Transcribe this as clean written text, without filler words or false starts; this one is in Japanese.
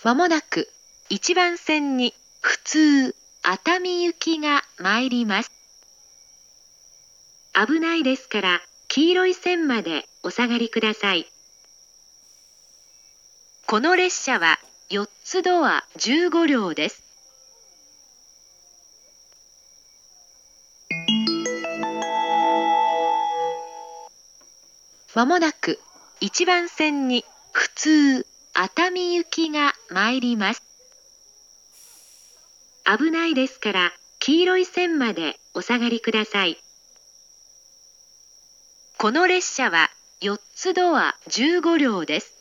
まもなく1番線に普通熱海行きが参ります。危ないですから黄色い線までお下がりください。この列車は4つドア15両です。まもなく1番線に普通熱海行きが参ります。危ないですから黄色い線までお下がりください。この列車は4つドア15両です。